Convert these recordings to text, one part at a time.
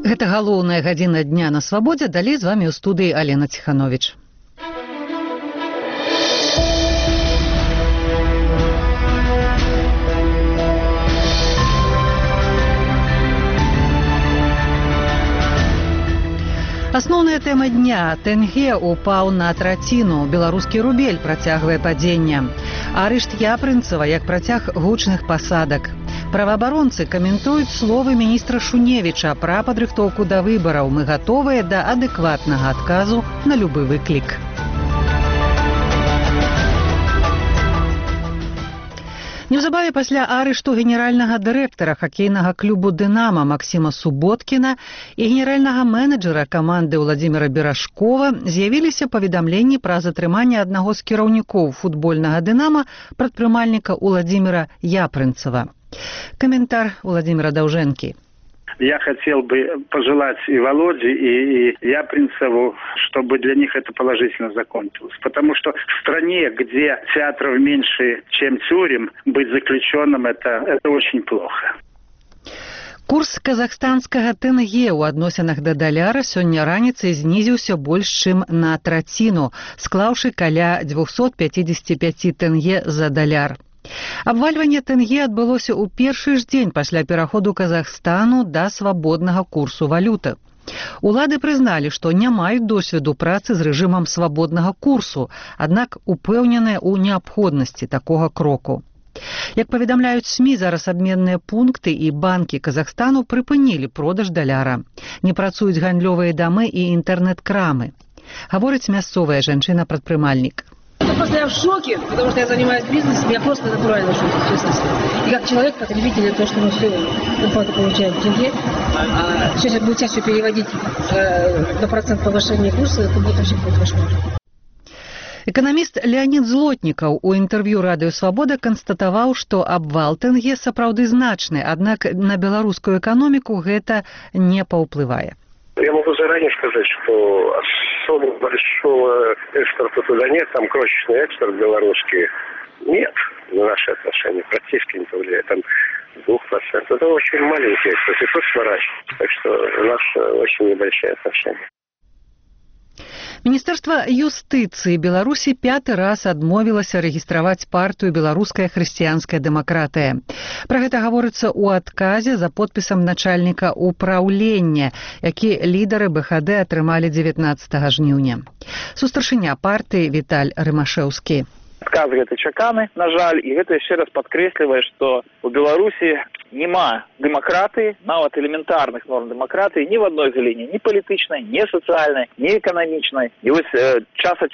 Гэта галоўная гадзіна дня на свабодзе. Далей з вамі ў студыі Алена Ціхановіч. Асноўная тэма дня. Тэнге упаў на траціну. Беларускі рубель працягвае падзенне. Арышт Япрынцева як працяг гучных пасадак. Праваабаронцы каментуюць словы міністра Шуневіча пра падрыхтоўку да выбараў. Мы гатовыя да адэкватнага адказу на любы выклік. Неўзабаве пасля арышту генеральнага дырэктара хакейнага клубу «Дынамо» Максіма Суботкіна і генеральнага менеджера каманды Владзіміра Берашкова з'явіліся паведамленні пра затрыманне аднаго з кіраўнікоў футбольнага «Дынамо» прадпрымальніка Владзіміра Япрынцева. Комментар Владимира Долженки. Я хотел бы пожелать и Володе, и Япринцеву, чтобы для них это положительно закончилось. Потому что в стране, где театров меньше, чем тюрем, быть заключенным это очень плохо. Курс казахстанскага тэнге ў адносінах да даляра сёння раніцай знізіўся больш чым на траціну, склаўшы каля 255 тэнге за даляр. Абвальванне тэнге адбылося ў першы ж дзень пасля пераходу Казахстану да свабоднага курсу валюты. Улады прызналі, што не маюць досведу працы з рэжымам свабоднага курсу, аднак упэўненыя ў неабходнасці такога кроку. Як паведамляюць СМІ, зараз абменныя пункты і банкі Казахстану прыпынілі продаж даляра. Не працуюць гандлёвыя дамы і інтэрнэт-крамы. Гаворыць мясцовая жанчына-прадпрымальнік. Просто я в шоке, потому что я занимаюсь бизнесом, я просто натурально в шоке, честно. И как человек, потребитель, то, что мы все зарплату получаем в тенге, сейчас будет все переводить на процент повышения курса, это будет вообще какой-то кошмар. Эканаміст Леонид Злотнікаў у інтэрв'ю Радыё Свабода канстатаваў, што абвал тэнге сапраўды значны, аднак на беларускую эканоміку гэта не паўплывае. Я могу заранее сказать, что особо большого экспорта туда нет, там крошечный экспорт белорусский нет на наши отношения, практически не повлияет, там 2%. Это очень маленький экспорт, и тут сворачивается, так что у нас очень небольшие отношения. Міністэрства юстыцыі Беларусі 5-й раз адмовілася рэгістраваць партыю «Беларуская хрысціянская дэмакратыя». Пра гэта гаворыцца ў адказе за подпісам начальніка ўпраўлення, які лідары БХД атрымалі 19 жніўня. Сустаршыня партыі Віталь Рымашэўскі. Адказ гэты чаканы, на жаль, і гэта яшчэ раз падкрэслівае, што ў Беларусі няма дэмакратыі, нават элементарных норм дэмакратыі ні в адной галіне, ні палітычнай, ні сацыяльнай, ні эканамічнай. І вось час ад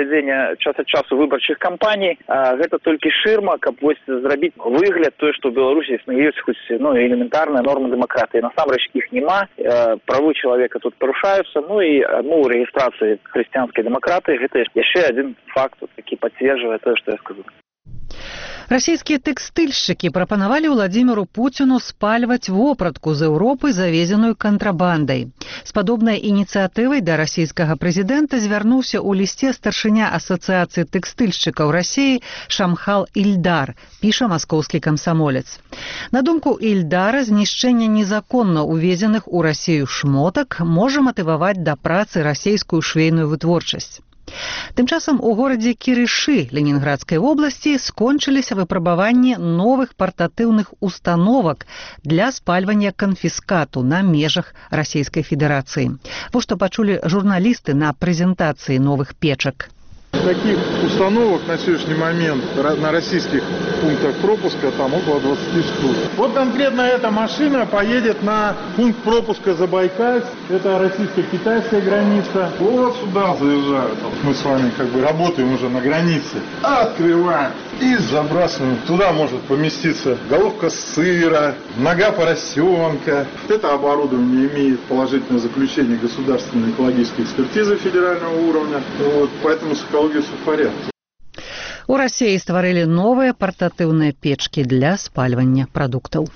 часу выбарчых кампаній гэта толькі шырма, каб вось зрабіць выгляд тое, што ў Беларусі існуюць хоць элементарныя нормы дэмакратыі. Насамрэч іх няма, правы чалавека тут парушаюцца, і адмову рэгістрацыі хрысціянскай дэмакратыі гэта яшчэ адзін факт, які пацверджвае тое, што я сказаў. Расійскія тэкстыльшчыкі прапанавалі Владзіміру Пуціну спальваць вопратку з Еўропы, завезеную кантрабандай. З падобнай ініцыятывай да расійскага прэзідэнта звярнуўся ў лісце старшыня Асацыяцыі тэкстыльшчыкаў Расіі Шамхал Ільдар, піша маскоўскі камсамолец. На думку Ільдара, знішчэнне незаконна увезеных у Расію шмотак можа матываваць да працы расійскую швейную вытворчасць. Тым часам у горадзе Кірышы Ленінградскай вобласці скончыліся выпрабаванні новых партатыўных установак для спальвання канфіскату на межах Расійскай Федэрацыі. Вось што пачулі журналісты на прэзентацыі новых печак. Таких установок на сегодняшний момент на российских пунктах пропуска там около 20 штук. Вот конкретно эта машина поедет на пункт пропуска Забайкальск. Это российско-китайская граница. Вот сюда заезжают. Мы с вами работаем уже на границе. Открываем и забрасываем. Туда может поместиться головка сыра, нога поросенка. Это оборудование имеет положительное заключение государственной экологической экспертизы федерального уровня. Поэтому с экологией все в порядке. У Расіі стварылі новыя партатыўныя печкі для спальвання прадуктаў.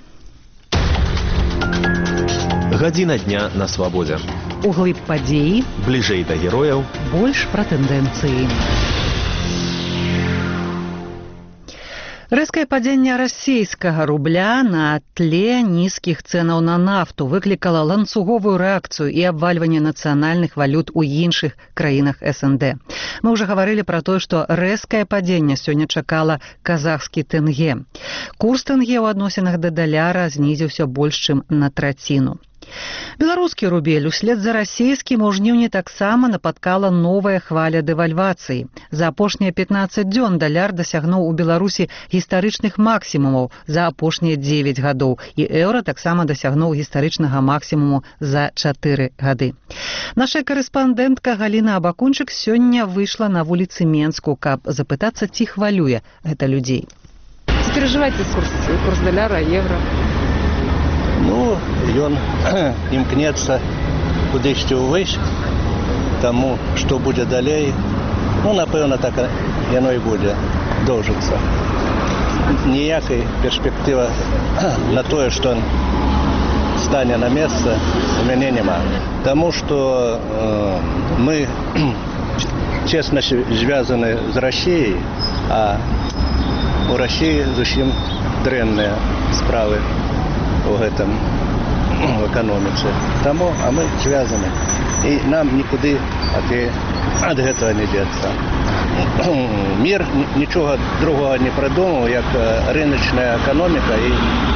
Гадзіна дня на свабодзе. Углыб падзеі, бліжэй да герояў, больш пра тэндэнцыі. Рэзкае падзенне расійскага рубля на тле нізкіх цэнаў на нафту выклікала ланцуговую рэакцыю і абвальванне нацыянальных валют у іншых краінах СНД. Мы ўжо гаварылі пра тое, што рэзкае падзенне сёння чакала казахскі тэнге. Курс тэнге ў адносінах да даляра знізіўся больш чым на траціну. Беларускі рубель услед за расійскім у жніўні таксама напаткала новая хваля дэвальвацыі. За апошнія 15 дзён даляр дасягнуў у Беларусі гістарычных максімумаў за апошнія 9 гадоў, і еўра таксама дасягнуў гістарычнага максімуму за 4 гады. Наша карэспандэнтка Галіна Абакунчык сёння выйшла на вуліцы Менску, каб запытацца, ці хвалюе гэта людзей. Ці перажываеце курс даляра, еўра? Ну, ён імкнецца кудысьці ўвысь, таму, што будзе далей, ну, напэўна, так яно і будзе доўжыцца. Ніякай перспектывы на тое, што ён стане на месца, у мяне няма. Таму, што мы цесна звязаны з Расіяй, а у Расіі зусім дрэнныя справы в гэтым, в эканоміцы. Таму, а мы звязаны. І нам нікуды ад гэтага не дзецца. Мір нічога другого не придумаў, як рыночная экономіка і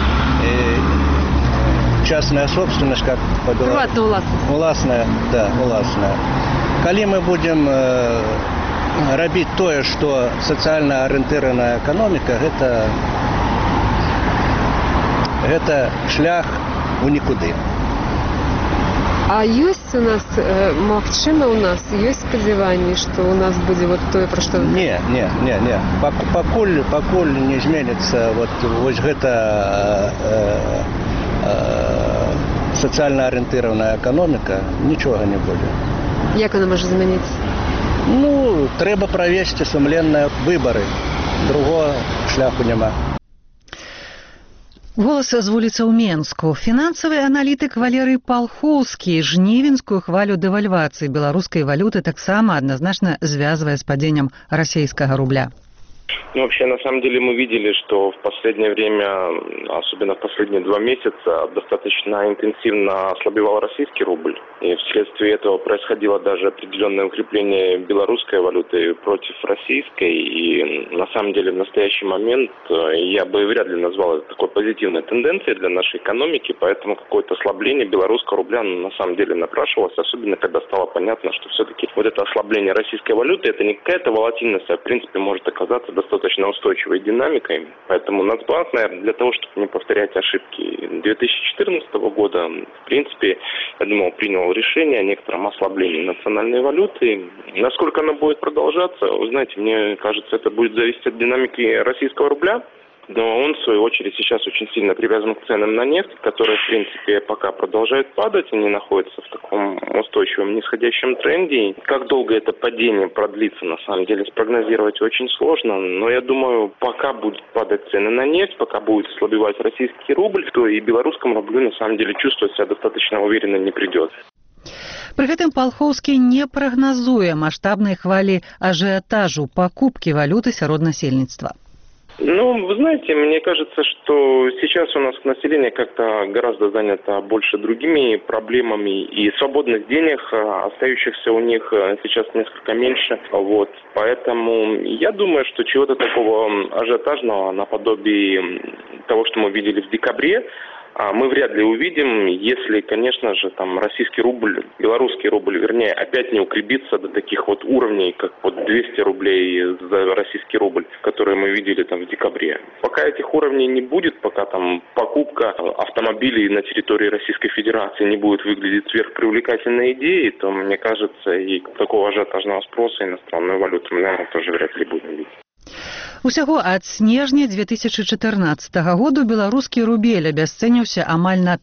частная собственность, как по-белорусски. Уласная, да, уласная. Калі мы будем рабіць тое, што сацыяльна арыентыраваная эканоміка, гэта шлях у нікуды. А ёсць у нас, магчыма, у нас ёсць спадзяванні, што у нас будзе вот тое, пра што... Не. Пакуль не зменіцца вось гэта сацыяльна арыентыраваная эканоміка, нічога не будзе. Як она можа змяніцца? Ну, трэба правесці сумленныя выбары. Другого шляху няма. Голас з вуліцы ў Менску. Фінансавы аналітык Валерый Палхоўскі жнівеньскую хвалю дэвальвацыі беларускай валюты таксама адназначна звязвае з падзеннем расійскага рубля. Ну, вообще, на самом деле, мы видели, что в последнее время, особенно в последние 2 месяца, достаточно интенсивно ослабевал российский рубль. И вследствие этого происходило даже определенное укрепление белорусской валюты против российской. И на самом деле, в настоящий момент я бы вряд ли назвал это такой позитивной тенденцией для нашей экономики. Поэтому какое-то ослабление белорусского рубля на самом деле напрашивалось, особенно когда стало понятно, что все-таки вот это ослабление российской валюты, это не какая-то волатильность, а в принципе может оказаться достаточно устойчивой динамикой. Поэтому Нацбанк, наверное, для того, чтобы не повторять ошибки 2014 года, в принципе, я думал, принял решение о некотором ослаблении национальной валюты. Насколько она будет продолжаться, вы знаете, мне кажется, это будет зависеть от динамики российского рубля. Но он, в свою очередь, сейчас очень сильно привязан к ценам на нефть, которые, в принципе, пока продолжают падать, они находятся в таком устойчивом нисходящем тренде. Как долго это падение продлится, на самом деле, спрогнозировать очень сложно. Но я думаю, пока будут падать цены на нефть, пока будет ослабевать российский рубль, то и белорусскому рублю, на самом деле, чувствовать себя достаточно уверенно не придется. Пры гэтым Палхоўскі не прагназуе маштабнай хвалі ажыятажу пакупкі валюты сярод насельніцтва. Ну, вы знаете, мне кажется, что сейчас у нас население как-то гораздо занято больше другими проблемами, и свободных денег, остающихся у них сейчас несколько меньше. Вот. Поэтому я думаю, что чего-то такого ажиотажного наподобие того, что мы видели в декабре, мы вряд ли увидим, если, конечно же, там российский рубль, белорусский рубль, вернее, опять не укрепится до таких вот уровней, как вот 200 рублей за российский рубль, которые мы видели там в декабре. Пока этих уровней не будет, пока там покупка автомобилей на территории Российской Федерации не будет выглядеть сверхпривлекательной идеей, то, мне кажется, и такого ажиотажного спроса иностранную валюту мы, наверное, тоже вряд ли будем видеть. Усяго ад снежня 2014 году беларускі рубель абясцэніўся амаль на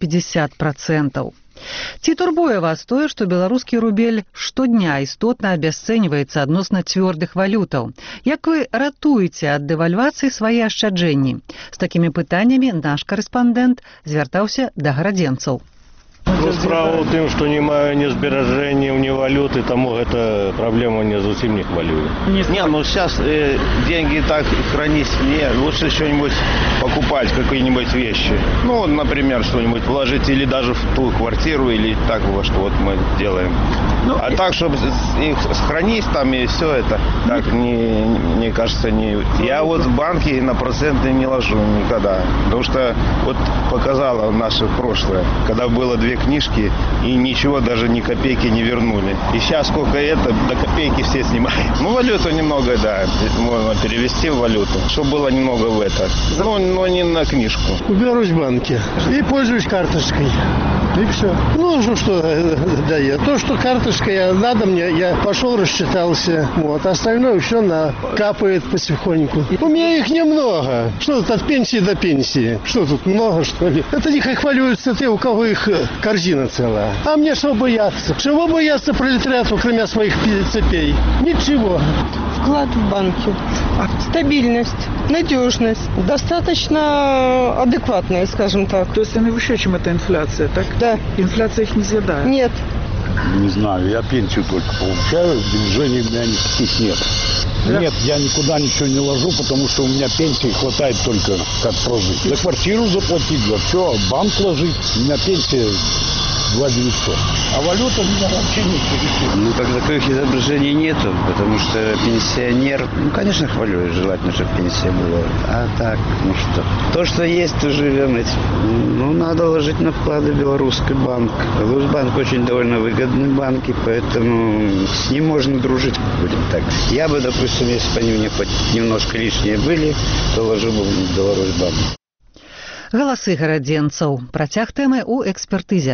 50%. Ці турбуе вас тое, што беларускі рубель штодня істотна абясцэньваецца адносна цвёрдых валютаў? Як вы ратуеце ад дэвальвацыі свае ашчаджэнні? З такімі пытаннямі наш карэспандэнт звяртаўся да гарадзенцаў. Ну, справа в тем, что не маю ни сбережений, ни валюты, тому эта проблема не зовсім не хвалюет. Не, ну сейчас деньги так хранить не, лучше что-нибудь покупать, какие-нибудь вещи. Ну, например, что-нибудь вложить или даже в ту квартиру, или так, что вот мы делаем. Ну, а так, чтобы их хранить там и все это, так, мне кажется, не... Я вот в банке на проценты не ложу никогда. Потому что вот показало наше прошлое, когда было 2 книжки и ничего, даже ни копейки не вернули. И сейчас сколько это, до копейки все снимают. Ну, валюту немного, да, можно перевести в валюту, чтобы было немного в это. Но не на книжку. Уберусь в банке и пользуюсь карточкой. И все. Ну, что дает. То, что карточка надо мне, я пошел, рассчитался. Вот. Остальное все капает потихоньку. У меня их немного. Что тут от пенсии до пенсии? Что тут, много, что ли? Это не хвалюются те, у кого их корзина целая. А мне что бояться? Чего бояться пролетариату, кроме своих цепей? Ничего. Вклад в банке. Стабильность, надежность. Достаточно адекватная, скажем так. То есть они выше, чем эта инфляция, так? Да. Инфляция их не съедает? Нет. Не знаю, я пенсию только получаю, сбережений у меня никаких нет. Да? Нет, я никуда ничего не ложу, потому что у меня пенсии хватает только как прожить. За квартиру заплатить, за все, банк ложить. У меня пенсия 2900. А валюта у меня вообще не интересует. Ну, как таковых изображений нету, потому что пенсионер... Ну, конечно, хвалю, желательно, чтобы пенсия была. А так, ну что. То, что есть, то живем этим. Ну, надо ложить на вклады в Белорусский банк. Белорусбанк очень довольно выгодный банк, и поэтому с ним можно дружить, будем так. Я бы, допустим, если бы они мне хоть немножко лишние были, то ложу бы в Белорусбанк. Галасы гарадзенцаў. Працяг тэмы ў экспертызе.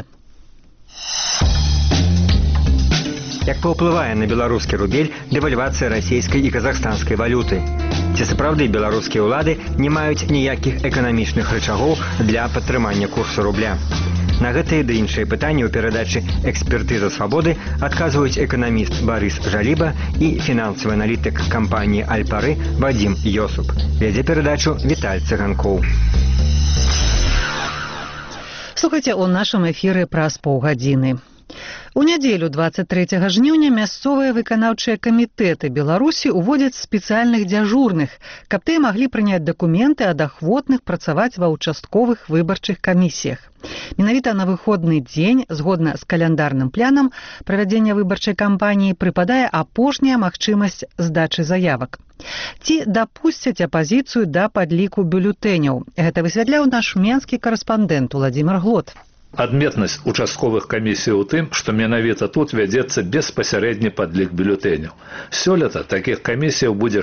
Як паўплывае на беларускі рубель дэвальвацыя расійскай і казахстанскай валюты? Ці сапраўды беларускія ўлады не маюць ніякіх эканамічных рычагоў для падтрымання курсу рубля? На гэтыя ды іншыя пытанні ў перадачы «Экспертыза свабоды» адказваюць эканаміст Барыс Жаліба і фінансавы аналітык кампаніі «Альпары» Вадзім Йосуп. Вядзе перадачу Віталь Цыганкоў. Слухайце ў нашым эфіры праз паўгадзіны. У нядзелю 23 жніўня мясцовыя выканаўчыя камітэты Беларусі уводзяць спецыяльных дзяжурных, каб тыя маглі прыняць дакументы ад ахвотных працаваць ва ўчастковых выбарчых камісіях. Менавіта на выходны дзень, згодна з каляндарным планам правядзення выбарчай кампаніі, прыпадае апошняя магчымасць здачы заявак. Ці дапусцяць апазіцыю да падліку бюлетэняў? Гэта высвятляў наш менскі карэспандэнт Уладзімір Глот. Адметнасць участковых камісій у тым, што менавіта тут вядзецца беспасярэдні падлік бюлетэняў. Сёлета такіх камісіяў будзе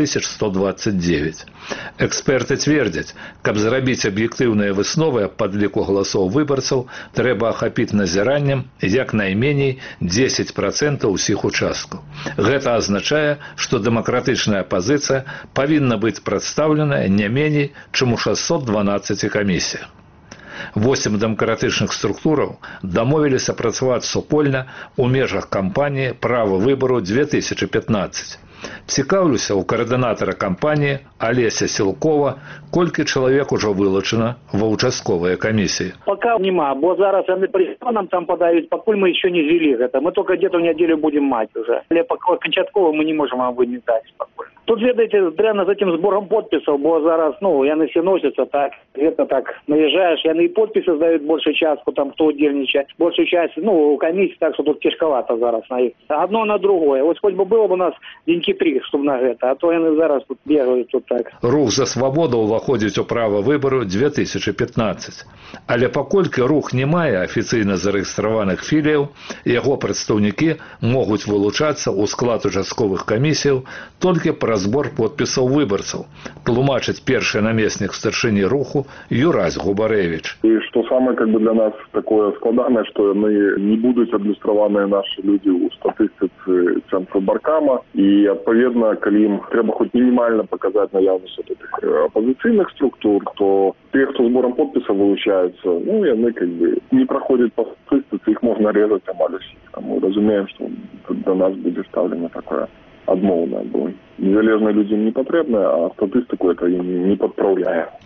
6129. Эксперты цвердзяць, каб зрабіць аб'ектыўныя высновы аб падліку галасоў выбарцаў, трэба ахапіць назіраннем як найменей 10% усіх участкаў. Гэта азначае, што дэмакратычная апазіцыя павінна быць прадстаўленая не меней, чым у 612 камісіях. 8 дэмакратычных структураў дамовіліся працаваць супольна ў межах кампаніі «Права выбару 2015». Цікаўлюся ў каардынатара кампаніі Алеся Сілкова, колькі чалавек ужо вылучана ва ўчастковыя камісіі. Пока нема, бо зараз яны прыстанам там подают, пакуль мы еще не ввели это. Мы только где-то в неделю будем мать уже. Але пока окончатково мы не можем вам вынесать спокойно. Тут, видите, прямо за этим сбором подписов, бо зараз, яны все носятся так, где-то так наезжаешь, яны и подписи сдают большую часть, там кто удельничает, большую часть, у комиссии, так что тут тяжковато зараз на их. Одно на другое. Вот хоть бы было бы у нас деньки 3, чтобы на это, а то яны зараз тут бегают тут так. Рух за свабоду ўваходзіць у права выбару 2015. Але паколькі рух не мае афіцыйна зарэгістраваных філіяў, яго прадстаўнікі могуць вылучацца ў склад участковых камісіяў толькі пра збор подпісаў выбарцаў, тлумачыць першы намеснік старшыні руху Юрась Губарэвіч. И что самое для нас такое складанное, что не будут адлюстраваны наши люди у статистицы центру Баркама, и отповедно, коли им треба хоть минимально показать наявность вот этих оппозиционных структур, то те, кто сбором подписов вылучаются, и они не проходят по статистике, их можно резать амаль усіх. Мы разумеем, что до нас будет ставлено такое адмоўнае, бо незалежныя людзі не патрэбныя, а статыстыку это не падпраўляе.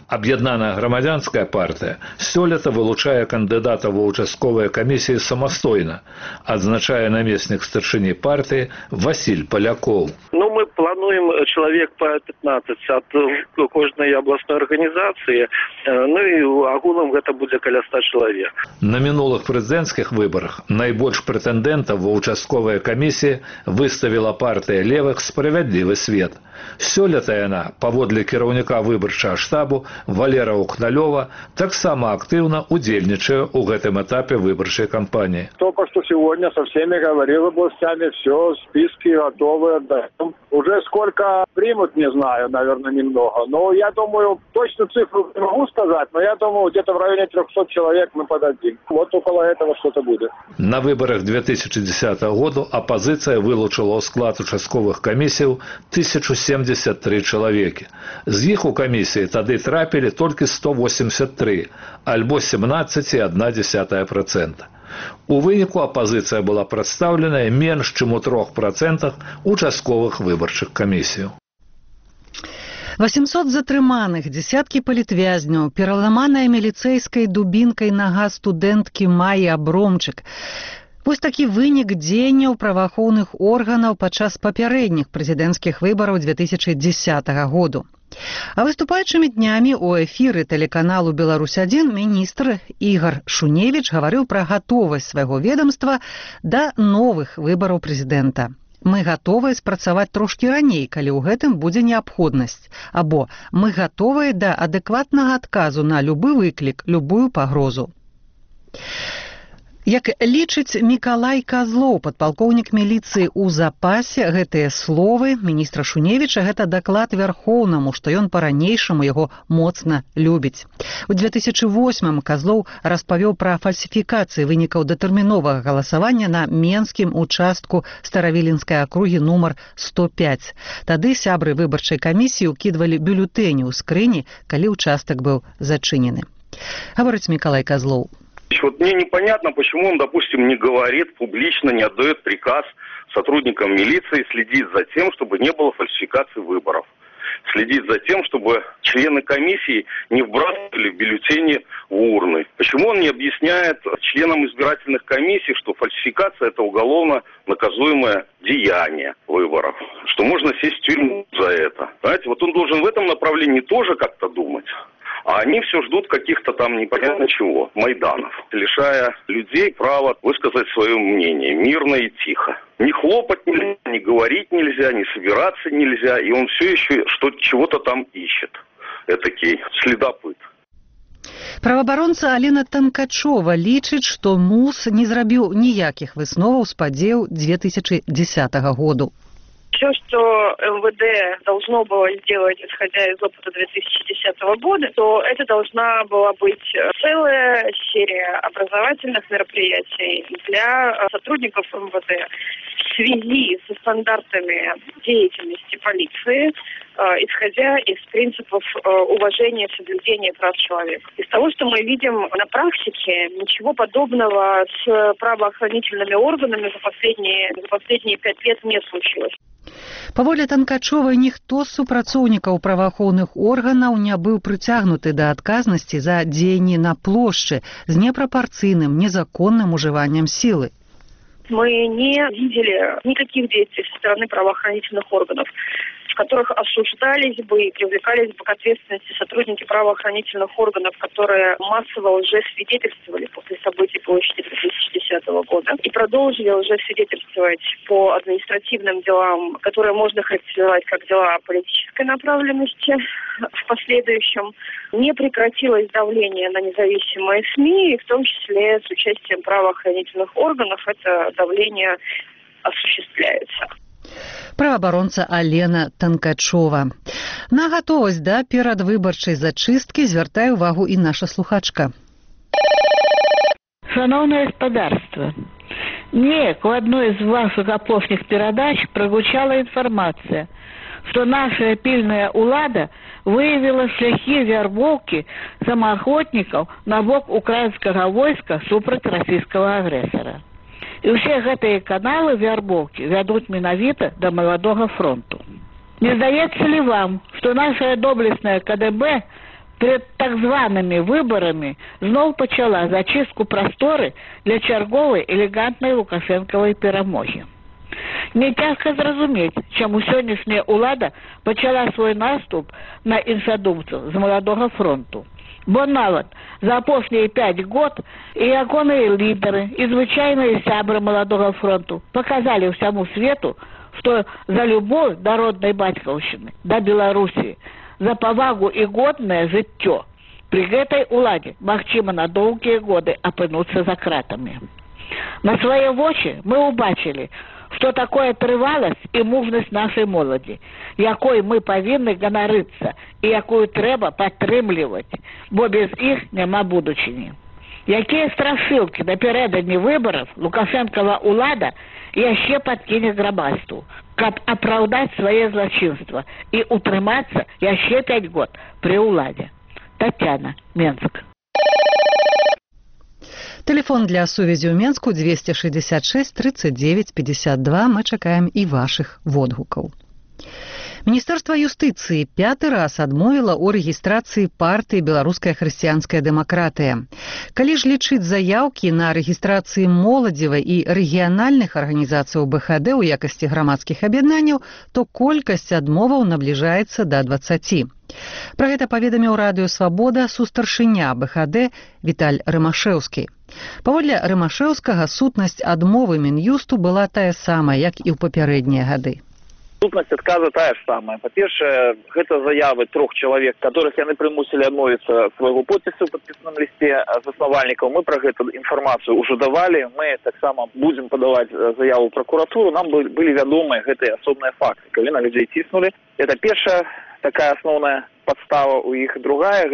Аб'яднаная грамадзянская партыя сёлета вылучае кандыдата ва ўчастковыя камісіі самастойна, адзначае намеснік старшыні партыі Васіль Палякоў. Мы плануем человек по 15 от кожной областной организации, и агулам это будет каля 100 человек. На мінулых прэзідэнцкіх выбарах найбольш прэтэндэнтаў ва ўчастковыя камісіі выставіла партыя левых «Справядлівы свет». Сёлета яна, паводле кіраўніка выбарчага штабу Валера Ухналёва, таксама актыўна удзельнічае ў гэтым этапе выбарчай кампаніі. Только что сегодня со всеми говорил областями, все, списки готовы, отдаем. Уже сколько примут, не знаю, наверное, немного. Но я думаю, точно цифру не могу сказать, но я думаю, где-то в районе 300 человек мы подадим. Вот около этого что-то будет. На выборах 2010 года оппозиция вылучила ў склад участковых камісіяў 1073 чалавекі. З іх у камісіі тады трапілі толькі 183, альбо 17,1%. У выніку апозіцыя была прадстаўленая менш чым у 3% участковых выбарчых камісіяў. 800 затрыманых, дзесяткі палітвязняў, пераламаная міліцэйскай дубінкай нага студэнткі Майі Абромчык. Вось такі вынік дзеянняў праваахоўных органаў падчас папярэдніх прэзідэнцкіх выбараў 2010 году. А выступаючымі днямі ў эфіры тэлеканалу «Беларусь-1» міністр Ігар Шуневіч гаварыў пра гатовасць свайго ведомства да новых выбараў прэзідэнта. Мы гатовыя спрацаваць трошкі раней, калі ў гэтым будзе неабходнасць. Або мы гатовыя да адэкватнага адказу на любы выклік, любую пагрозу. Як лічыць Мікалай Казлоў, падпалкоўнік міліцыі ў запасе, гэтыя словы міністра Шуневіча – гэта даклад Вярхоўнаму, што ён па-ранейшаму яго моцна любіць. У 2008-м Казлоў распавёў пра фальсіфікацыі вынікаў датэрміновага галасавання на Менскім участку Старавіленскай акругі нумар 105. Тады сябры выбарчай камісіі ўкідвалі бюлетэні ў скрыні, калі участак быў зачынены. Гаворыць Мікалай Казлоў. Вот мне непонятно, почему он, допустим, не говорит публично, не отдает приказ сотрудникам милиции следить за тем, чтобы не было фальсификации выборов. Следить за тем, чтобы члены комиссии не вбрасывали бюллетени в урны. Почему он не объясняет членам избирательных комиссий, что фальсификация – это уголовно наказуемое деяние выборов, что можно сесть в тюрьму за это. Понимаете, вот он должен в этом направлении тоже как-то думать. А они все ждут каких-то там непонятно чего, майданов, лишая людей права высказать свое мнение мирно и тихо. Не хлопать нельзя, не говорить нельзя, не собираться нельзя, и он все еще чего-то там ищет. Этакий следопыт. Праваабаронца Алена Танкачова лічыць, што МУС не зрабіў ніякіх высноваў з падзеяў 2010 году. Все, что МВД должно было сделать, исходя из опыта 2010 года, то это должна была быть целая серия образовательных мероприятий для сотрудников МВД в связи со стандартами деятельности полиции, исходя из принципов уважения и соблюдения прав человека. Из того, что мы видим на практике, ничего подобного с правоохранительными органами за последние 5 лет не случилось. Паводле Танкачовай, ніхто з супрацоўнікаў праваахоўных органаў не быў прыцягнуты да адказнасці за дзеянні на плошчы з непрапорцыйным, незаконным уживанием силы. Мы не видели никаких действий со стороны правоохранительных органов, в которых осуждались бы и привлекались бы к ответственности сотрудники правоохранительных органов, которые массово уже свидетельствовали после событий площади 2010 года и продолжили уже свидетельствовать по административным делам, которые можно характеризовать как дела политической направленности в последующем. Не прекратилось давление на независимые СМИ, и в том числе с участием правоохранительных органов это давление осуществляется. Праваабаронца Алена Танкачова. На гатовасць да перадвыбарчай зачысткі звяртае ўвагу і наша слухачка. Шановное господарство, неяк у одной из ваших апошніх перадач прогучала информация, что наша пільная улада выявила шляхи вярбоўкі самаахвотнікаў на бок украинского войска супраць российского агрессора. И все гэтыя каналы вярбоўкі вядут менавіта до Молодого фронту. Не здаецца ли вам, что наша доблестная КДБ перед так званымі выбарамі зноў пачала зачыстку прасторы для чарговай элегантнай лукашэнкавай перамогі. Не цяжка зразумець, чаму сённяшняя ўлада пачала свой наступ на іншадумцаў з маладога фронту. Бо нават за апошнія 5 год і ягоныя лідары, і звычайныя сябры маладога фронту паказалі ўсяму свету, што за любоў да роднай бацькаўшчыны, да Беларусі, за павагу і годнае жыццё пры гэтай уладзе магчыма на доўгія годы апынуцца за кратамі. На свае вочы мы ўбачылі, што такое трываласць і мужнасць нашай моладзі, якой мы павінны ганарыцца і якую трэба падтрымліваць, бо без іх няма будучыні. Якія страшылкі напярэдадні выбараў лукашэнкава ўлада яшчэ падкіне грамадству, каб апраўдаць свае злачынства і утрымацца яшчэ 5 год пры ўладзе. Тацяна, Менск. Телефон для сувязі ў Менску 266 39 52. Мы чакаем і вашых водгукаў. Міністэрства юстыцыі 5-ы раз адмовіла ў рэгістрацыі партыі «Беларуская хрысціянская дэмакратыя». Калі ж лічыць заяўкі на рэгістрацыі моладзевай і рэгіянальных арганізацыяў БХД ў якасці грамадскіх аб'яднанняў, то колькасць адмоваў набліжаецца да 20. Пра гэта паведаміў радыё «Свабода» сустаршыня БХД Віталь Рымашэўскі. Паводле Рымашэўскага, сутнасць адмовы Мін'юсту была тая самая, як і ў папярэднія гады. Сутнасць адказа тая ж самая. Па-першае, гэта заявы 3 чалавек, которых яны прымусілі адмовіцца свайго подпісу ў падпісаным лісце заснавальнікаў. Мы пра гэту інфармацыю ўжо давалі. Мы таксама будзем падаваць заяву ў пракуратуру. Нам былі вядомыя гэтыя асобныя факты, калі на людзей ціснулі. Это першая такая асноўная падстава ў іх. Другая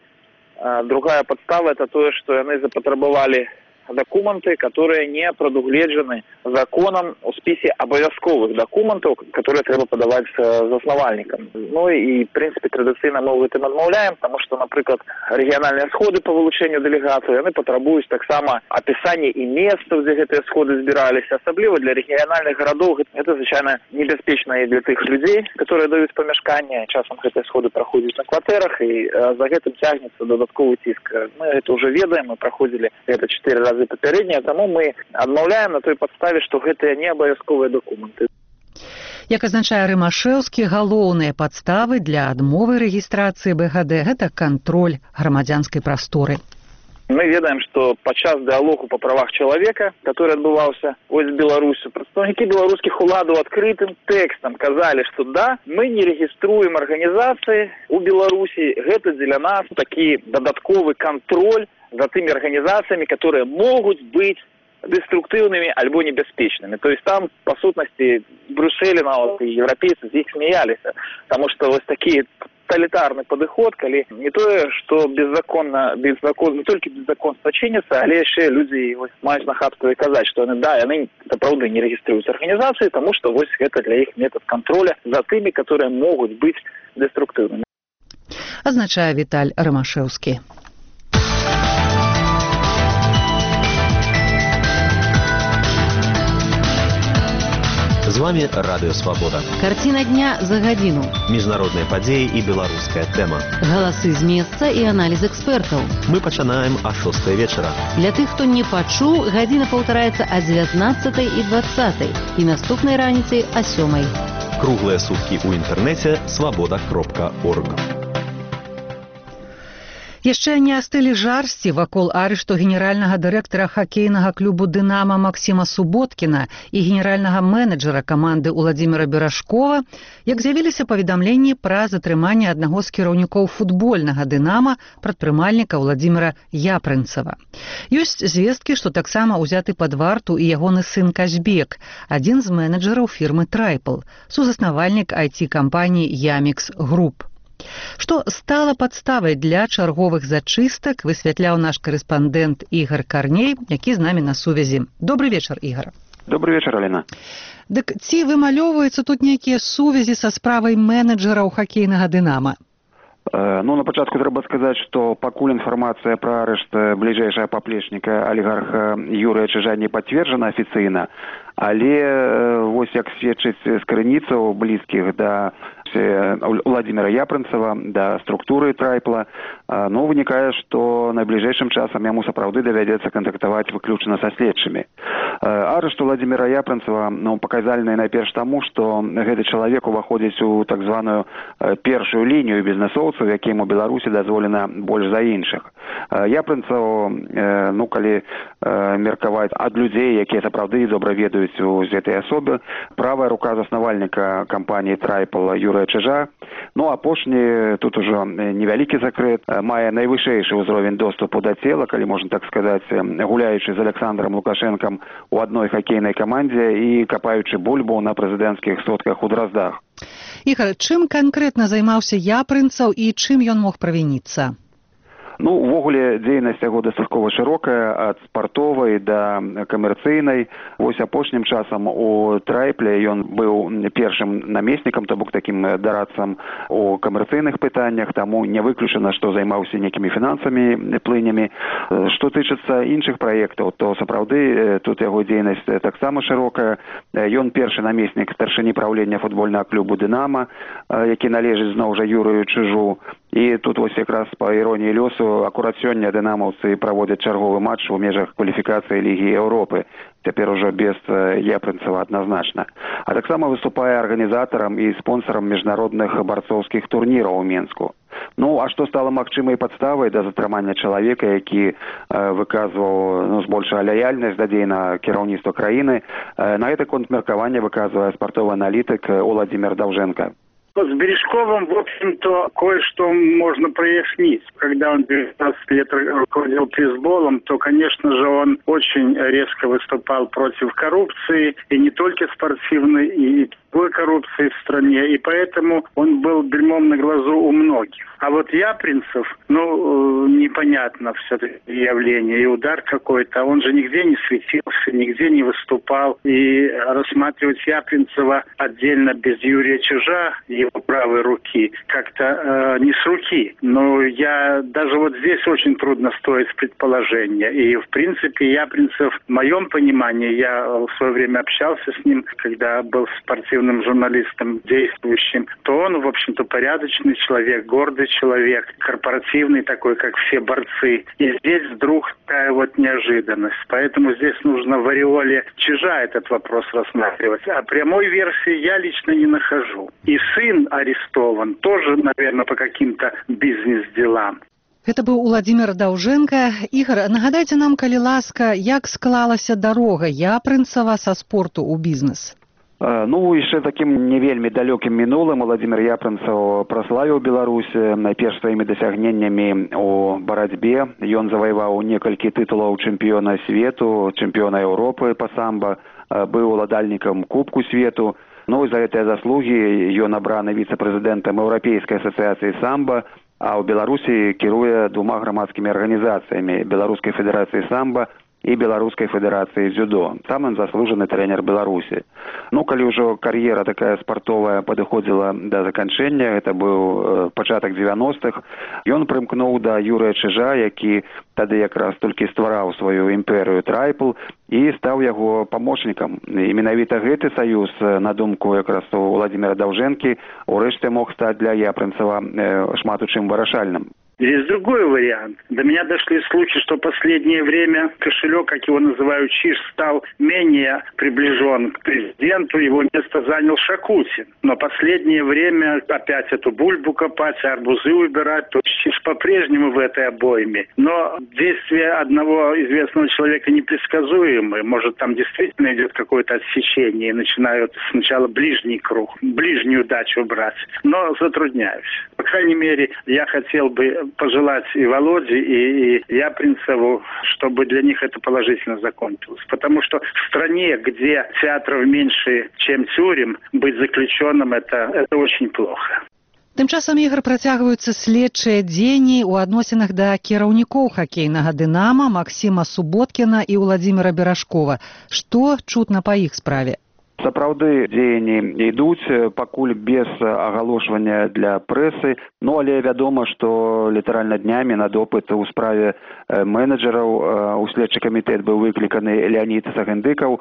подстава это тое, што яны запатрабавалі документы, которые не прадугледжаны законом у спісе абавязковых документаў, которые трэба падаваць заснавальнікам. Ну і, в принципе, традыцыйна мы ў гэтым адмаўляем, потому что, напрыклад, рэгіянальныя сходы по вылучэнню дэлегацыі, яны патрабуюць таксама апісанне і месцаў, дзе гэтыя сходы збіраліся. Асабліва для рэгіянальных гарадоў гэта, звычайна, небяспечна і для тых людзей, которые даюць памяшканне. Часам гэтыя сходы праходзяць на кватэрах, і за гэтым цягнецца дадатковы ціск. Мы гэта ўжо ведаем, мы праходзілі гэта 4 разы папярэднія, таму мы адмаўляем на той падставе, што гэтыя не абавязковыя дакументы. Як азначае Рымашэўскі, галоўныя падставы для адмовы рэгістрацыі БХД – гэта кантроль грамадзянскай прасторы. Мы ведаем, што падчас дыалогу па правах чалавека, который адбываўся з Беларусю, прадстаўнікі беларускіх уладаў адкрытым тэкстам казалі, што да, мы не рэгіструем арганізацыі ў Беларусі, гэта дзеля нас такі дадатковы кантроль за тымі арганізацыямі, которые могуць быць деструктыўнымі альбо небяспечнымі. То есть там, па сутнасці, Брюсселі нават і еўрапейцы з іх смяяліся, таму што вось такі тоталітарны падыход, калі не тое, што беззаконна, не толькі беззаконства чыніцца, але яшчэ людзі маюць нахабства і казаць, што яны сапраўды не рэгіструюць арганізацыі, таму што вось гэта для іх метад контроля за тымі, которые могуць быць деструктыўнымі. Азначае Віталь Рымашэўскі. З вами Радыё Свабода. Карціна дня за гадзіну. Міжнародныя падзеі і беларуская тэма. Галасы з месца і аналіз экспертаў. Мы пачынаем о 6 вечара. Для тых, хто не пачуў, гадзіна паўтараецца о 19 і 20 і наступнай раніцай о 7. Круглыя суткі ў інтэрнэце свабода.орг. Яшчэ не астылі жарсці вакол арышту генеральнага дырэктара хакейнага клубу «Дынама» Максіма Суботкіна і генеральнага менеджера каманды Уладзіміра Берашкова, як з'явіліся паведамленні пра затрыманне аднаго з кіраўнікоў футбольнага «Дынама» прадпрымальніка Уладзіміра Япрынцава. Ёсць звесткі, што таксама ўзяты пад варту і ягоны сын Казбек, адзін з менеджераў фірмы «Трайпл», сузаснавальнік IT-кампаніі «Ямікс Груп». Што стала падставай для чарговых зачыстак, высвятляў наш карэспандэнт Ігар Карней, які з намі на сувязі. Добрый вечар, Ігар. Добрый вечар, Алена. Дык ці вымалёўваюцца тут нейкія сувязі са справай менеджераў хакейнага «Дынама»? Ну, на пачатку трэба сказаць, што пакуль інфармацыя пра арышт бліжэйшага паплечніка алігарха Юрыя Чижа не пацверджана афіцыйна, але вось як сведчыць з крыніцаў блізкіх да Уладзіміра Япрынцава да структуры трайпла. Ну, вынікае, што найбліжэйшым часам яму сапраўды давядзецца кантактаваць выключна са следчымі. Арышт Уладзіміра Япрынцава, ну, паказальны найперш таму, што гэты чалавек уваходзіць у так званую першую лінію бізнэсоўцаў, якім у Беларусі дазволена больш за іншых. Япрынцаў, ну, калі меркаваць ад людзей, якія сапраўды добра ведаюць у гэтай асобе, правая рука заснавальніка кампаніі Трайпл Юрыя Чижа. Ну, апошні, тут ужо невялікі закрэт, мае найвышэйшы ўзровень доступу да цела, калі можна так сказаць, гуляючы з Александром Лукашенком у адной хакейнай камандзе і капаючы бульбу на прэзідэнцкіх сходках у Дроздах. Ігор, чым канкрэтна займаўся Япрынцаў і чым ён мог правініцца? Ну, увогуле, дзейнасць яго дастаткова шырокая, ад спартовай да камерцыйнай. Вось апошнім часам у Трайпле ён быў першым намеснікам, то бок такім дарадцам у камерцыйных пытаннях, таму не выключана, што займаўся некімі фінансамі плынямі. Што тычыцца іншых праектаў, то сапраўды тут яго дзейнасць таксама шырокая. Ён першы намеснік старшыні праўлення футбольнага клубу «Дынама», які належыць зноў жа Юрыю Чижу. І тут вось якраз па іроніі лёсу акурат сёння дынамаўцы праводзяць чарговы матч у межах кваліфікацыі Лігі Еўропы. Цяпер ужо без Япрынцава адназначна. А таксама выступае арганізатарам і спонсарам міжнародных барцоўскіх турніраў у Менску. Ну, а што стала магчымай падставай да затрымання чалавека, які выказваў збольшага лаяльнасць да дзейнага кіраўніцтва краіны? На гэта конт меркавання выказвае спартовы аналітык Уладзімір Даўжэнка. С Бережковым, в общем-то, кое-что можно прояснить. Когда он 19 лет руководил бейсболом, то, конечно же, он очень резко выступал против коррупции, и не только спортивной, и другой коррупции в стране, и поэтому он был бельмом на глазу у многих. А вот Япринцев, ну, непонятно все-таки явление, и удар какой-то, он же нигде не светился, нигде не выступал, и рассматривать Япринцева отдельно без Юрия Чижа, его правой руки, как-то не с руки. Но даже вот здесь очень трудно строить предположения. И, в принципе, Япринцев, в моем понимании, я в свое время общался с ним, когда был спортивным журналистом действующим, то он, в общем-то, порядочный человек, гордый человек, корпоративный такой, как все борцы. И здесь вдруг такая вот неожиданность. Поэтому здесь нужно в ореоле Чижа этот вопрос рассматривать. А прямой версии я лично не нахожу. И сын арестован тоже, наверное, по каким-то бизнес-делам. Гэта быў Уладзімір Даўжэнка. Ігор, нагадайце нам, калі ласка, як склалася дарога Япрынцава са спорту ў бізнес? Ну, яшчэ такім не вельмі далёкім мінулым Уладзімір Япрынцаў праславіў Беларусь найперш сваімі дасягненнямі ў барацьбе. Ён заваяваў некалькі тытулаў чэмпіёна свету, чэмпіёна Еўропы па самба, быў уладальнікам Кубку свету. Ну, і за гэтыя заслугі ён абраны віцэ-прэзідэнтам Еўрапейскай асацыяцыі самба, а ў Беларусі кіруе двума грамадскімі арганізацыямі Беларускай федэрацыі самба і Беларускай федэрацыі дзюдо. Сам ён заслужаны трэнер Беларусі. Ну, калі ўжо кар'ера такая спартовая падыходзіла да заканчэння, гэта быў пачатак 90-х, ён прымкнуў да Юрыя Чижа, які тады якраз толькі ствараў сваю імперыю Трайпл і стаў яго памочнікам. І менавіта гэты саюз, на думку якраз Уладзіміра Даўжэнкі, урэшце мог стаць для Япрынцава шмат у чым вырашальным. Есть другой вариант. До меня дошли слухи, что в последнее время кошелек, как его называют, Чиж, стал менее приближен к президенту, его место занял Шакутин. Но последнее время опять эту бульбу копать, арбузы убирать, то Чиж по-прежнему в этой обойме. Но действия одного известного человека непредсказуемы. Может, там действительно идет какое-то отсечение и начинают сначала ближний круг, ближнюю дачу брать. Но затрудняюсь. По крайней мере, я хотел бы пожелать и Володе, и Япринцеву, чтобы для них это положительно закончилось. Потому что в стране, где театров меньше, чем тюрем, быть заключенным это очень плохо. Тым часам, Ігор, працягваюцца следчыя дзеянні ў адносінах да кіраўнікоў хакейнага «Дынама» Максіма Суботкіна і Уладзіміра Беражкова. Што чутна па іх справе? Сапраўды дзеянні ідуць, пакуль без агалошвання для прэсы, ну, але вядома, што літаральна днямі на допыт у справе менеджераў у следчы камітэт быў выкліканы Леонід Сагандыкаў,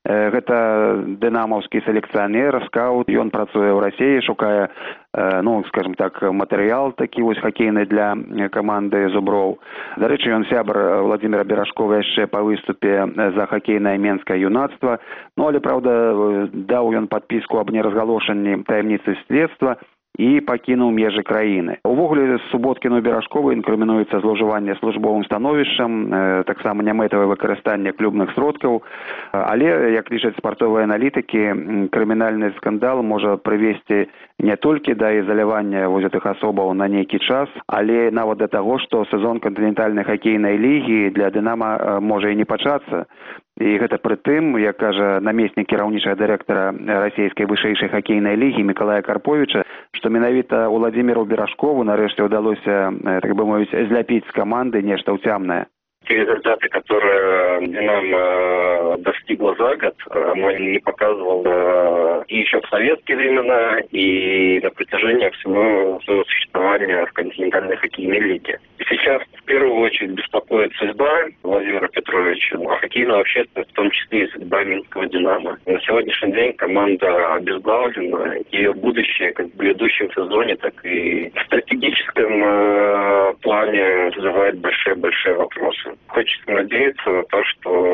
Гэта дынамаўскі селекцыянер, скаут. Ён працуе ў Расіі, шукае, ну, скажем так, матэрыял такі вось хакейны для каманды зуброў. Дарэчы, ён сябр Владзіміра Беражкова яшчэ па выступе за хакейнае менскае юнацтва. Ну, але, праўда, даў ён падпіску аб неразгалошанні таямніцы следства і пакінуў межы краіны. Увогуле, Суботкіну і Беражкову інкрымінуецца злоўжыванне службовым становішчам, таксама нямэтавае выкарыстанне клубных сродкаў, але, як лічаць спартовыя аналітыкі, крымінальны скандал можа прывесці не толькі да ізалявання гэтых асобаў на нейкі час, але нават да таго, што сезон кантынентальнай хакейнай лігі для «Дынама» можа і не пачацца. І гэта пры тым, як кажа намеснік кіраўнічага дырэктара расійскай вышэйшай хакейнай лігі Мікалая Карповіча, што менавіта Владзіміру Беражкову нарэшце ўдалося, так бы мовіць, зляпіць з каманды нешта ўцямнае. Те результаты, которые «Динамо» достигла за год, оно не показывало и еще в советские времена, и на протяжении всего своего существования в континентальной хоккейной лиге. И сейчас в первую очередь беспокоит судьба Владимира Петровича, а хоккейная общественность, в том числе и судьба минского «Динамо». На сегодняшний день команда обезглавлена, ее будущее как в грядущем сезоне, так и в стратегическом плане вызывает большие-большие вопросы. Хочется надеяться на то,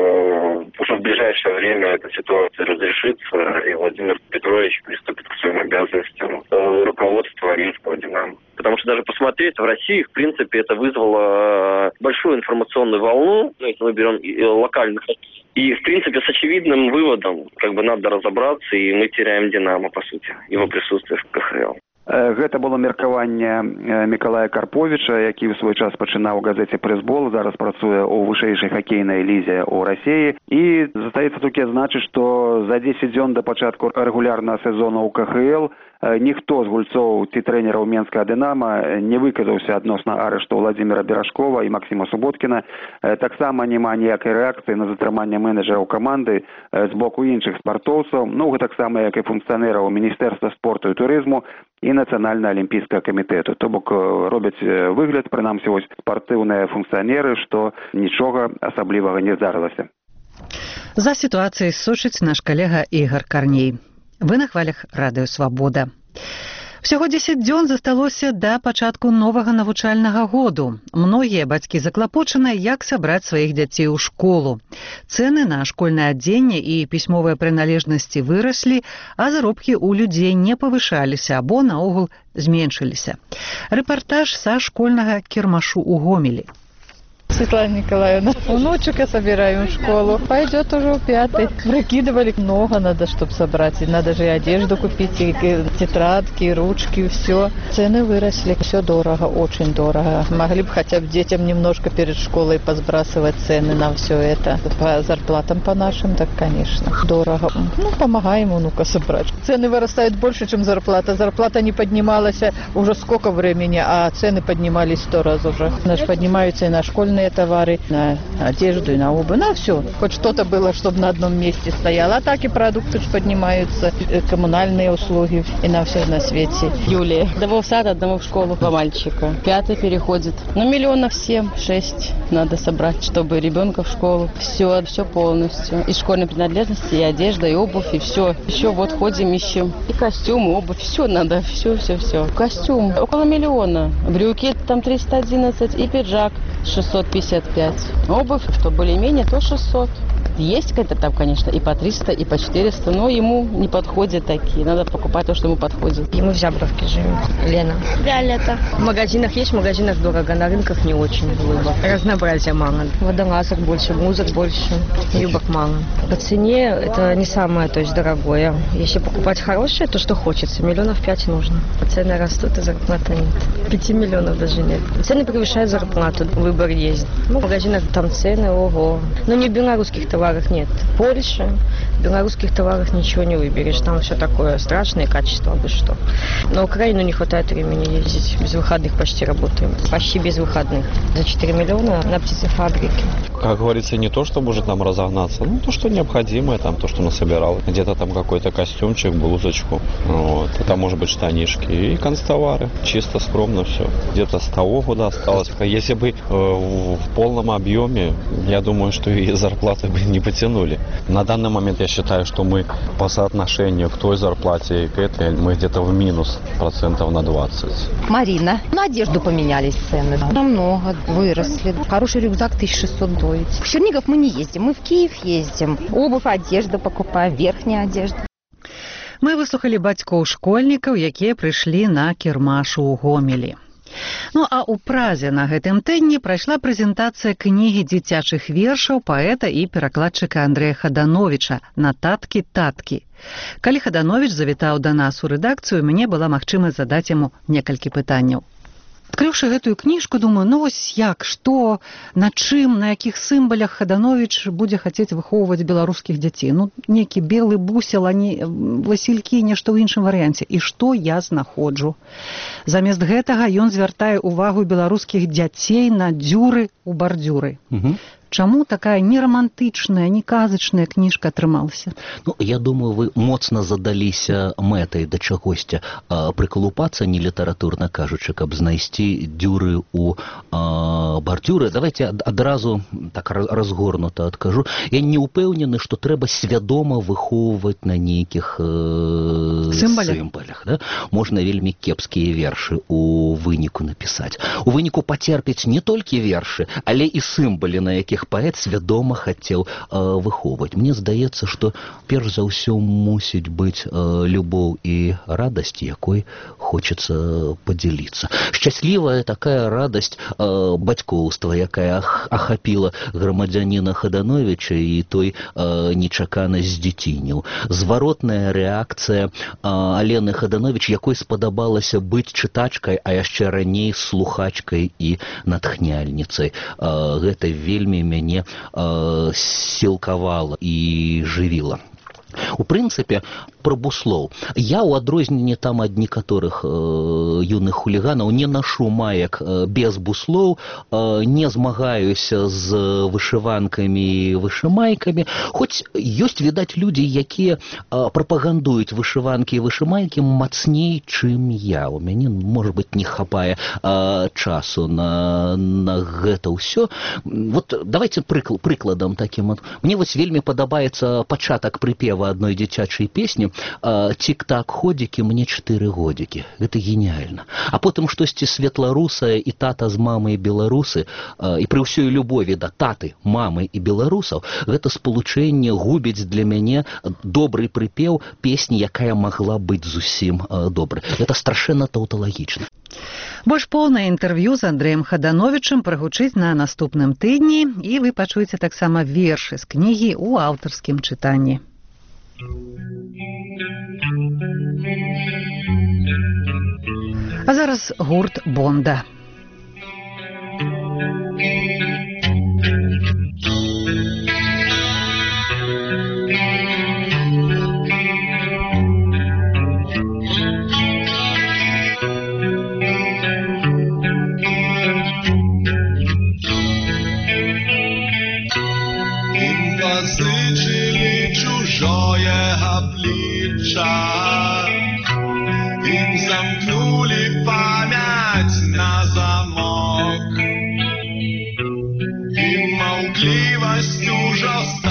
что уже в ближайшее время эта ситуация разрешится, и Владимир Петрович приступит к своим обязанностям руководства римского «Динамо». Потому что даже посмотреть в России, в принципе, это вызвало большую информационную волну, ну, если мы берем локальных, и, в принципе, с очевидным выводом, как бы надо разобраться, и мы теряем «Динамо», по сути, его присутствие в КХЛ. Гэта было меркаванне Мікалая Карповіча, які ў свой час пачынаў у газеце «Прэсбол», зараз працуе ў вышэйшай хакейнай лізе ў Расіі. І застаецца толькі адзначыць, што за 10 дзён да пачатку рэгулярнага сезону ў КХЛ ніхто з гульцоў ці трэнераў менскага «Дынамо» не выказаўся адносна арышту Владзіміра Беражкова і Максіма Суботкіна. Таксама няма ніякай рэакцыі на затрыманне менеджераў каманды з боку іншых спартоўцаў, ну, гэтаксама як і функцыянераў Міністэрства спорту і турызму і Нацыянальнага алімпійскага камітэту. То бок робяць выгляд, прынамсі, вось спартыўныя функцыянеры, што нічога асаблівага не здарылася. За сітуацыяй сочыць наш калега Ігар Карней. Вы на хвалях Радыё Свабода. Всяго 10 дзён засталося да пачатку новага навучальнага году. Многія бацькі заклапочаны, як сабраць сваіх дзяцей у школу. Цэны на школьнае адзенне і пісьмовыя прыналежнасці выраслі, а заробкі ў людзей не павышаліся або наогул зменшыліся. Рэпартаж са школьнага кірмашу ў Гомелі. Светлана Николаевна, внучка собираем в школу. Пойдет уже в 5-й. Прикидывали, много надо, чтобы собрать. И надо же и одежду купить, и тетрадки, и ручки, и все. Цены выросли. Все дорого, очень дорого. Могли бы хотя бы детям немножко перед школой посбрасывать цены на все это. По зарплатам по нашим, так, конечно, дорого. Ну, помогаем внука собрать. Цены вырастают больше, чем зарплата. Зарплата не поднималась уже сколько времени, а цены поднимались 100 раз уже. Наши поднимаются и на школьные товары, на одежду и на обувь, на все. Хоть что-то было, чтобы на одном месте стояло. А так и продукты поднимаются, и коммунальные услуги, и на все на свете. Юлия. Одного в сад, одного в школу, два мальчика. 5-й переходит. Ну, 7-6 надо собрать, чтобы ребенка в школу. Все полностью. И школьные принадлежности, и одежда, и обувь, и все. Еще вот ходим, ищем. И костюм, и обувь, все надо, все. Костюм около 1 миллиона. Брюки там 311, и пиджак 655. Обувь, что более-менее, то 600. Есть какая-то там, конечно, и по 300, и по 400, но ему не подходят такие. Надо покупать то, что ему подходит. Мы в Зябровке живем. Лена. Виолетта. В магазинах есть, в магазинах дорого, на рынках не очень выбор. Разнообразия мало. Водолазок больше, блузок больше, юбок мало. По цене это не самое, то есть, дорогое. Если покупать хорошее, то что хочется, 5 миллионов нужно. Цены растут, и зарплаты нет. 5 миллионов даже нет. Цены превышают зарплату, выбор есть. В магазинах там цены, ого. Но не в белорусских товарах нет. Польша, в белорусских товарах ничего не выберешь. Там все такое страшное качество, вы что. На Украину не хватает времени ездить. Без выходных почти работаем. Почти без выходных. За 4 миллиона на птицефабрике. Как говорится, не то, что может нам разогнаться, ну, то, что необходимое, там, то, что насобирал. Где-то там какой-то костюмчик, блузочку, вот. Это может быть штанишки и канцтовары. Чисто, скромно все. Где-то с того года осталось. Если бы в полном объеме, я думаю, что и зарплаты бы не потянули. На данный момент я считаю, что мы по соотношению к той зарплате и к этой, мы где-то в минус процентов на 20. Марина, на одежду поменялись цены. Намного выросли. Хороший рюкзак 1600 стоит. В Чернигов мы не ездим, мы в Киев ездим. Обувь, одежду покупаем, верхняя одежда. Мы выслухали бацькоў школьнікаў, якія прыйшлі на кірмаш у Гомелі. Ну а ў Празе на гэтым тыдні прайшла прэзентацыя кнігі дзіцячых вершаў паэта і перакладчыка Андрэя Хадановіча «Нататкі-таткі». Калі Хадановіч завітаў да нас у рэдакцыю, у мяне была магчымасць задаць яму некалькі пытанняў. Адкрыўшы гэтую кніжку, думаю, ну вось як, што, на чым, на якіх сімвалях Хадановіч будзе хацець выхоўваць беларускіх дзяцей. Ну, некі белы бусел, васількі, нешта ў іншым варыянце. І што я знаходжу? Замест гэтага ён звяртае увагу беларускіх дзяцей на дзюры ў бардзюры. Чаму такая не романтычная, не казачная кніжка атрымалася? Ну, я думаю, вы моцна задаліся мэтай да чагосьці прыкалупацца, не літаратурна кажучы, каб знайсці дзюры у бардзюры. Давайте адразу так разгорнута адкажу. Я не ўпэўнены, што трэба свядома выхоўваць на нейкіх сімвалях. Да? Можна вельмі кепскія вершы у выніку напісаць. У выніку пацерпіць не толькі вершы, але і сімвалы, на якіх паэт свядома хацеў выхоўваць. Мне здаецца, што перш за ўсё мусіць быць любоў і радасць, якой хочацца падзяліцца. Шчаслівая такая радасць бацькоўства, якая ахапіла грамадзяніна Хадановіча і той нечакана здзіцінеў. Зваротная рэакцыя Алены Хадановіч, якой спадабалася быць чытачкай, а яшчэ раней слухачкай і натхняльніцай. Гэта вельмі мяне сілкавала і жывіла. У прынцыпе, пра буслоў. Я, у адрозненне там ад некаторых юных хуліганаў, не нашу маек без буслоў, не змагаюся з вышыванкамі і вышымайкамі, хоць ёсць, відаць, людзі, якія прапагандуюць вышыванкі і вышымайкі мацней, чым я. У мяне, можа быць, не хапае часу на гэта ўсё. Вот давайте прыкладам такім. Мне вось вельмі падабаецца пачатак прыпева адной дзіцячай песні «Тик-так, ходики, мне 4 годики». Это гениально. А потым штосьці светларусае і тата з мамай беларусы, і пры ўсёй любові да таты, мамы і беларусаў, гэта спалучэнне губіць для мяне добрый прыпеў песні, якая магла быць зусім добрай. Это страшэнна таўталагічна. Больш поўнае інтэрв'ю з Андрэем Хадановічым прагучыць на наступным тыдні, і вы пачуеце таксама вершы з кнігі ў аўтарскім чытанні. А зараз гурт «Бонда». Чужое обличье, им замкнули память на замок, им молчаливость ужас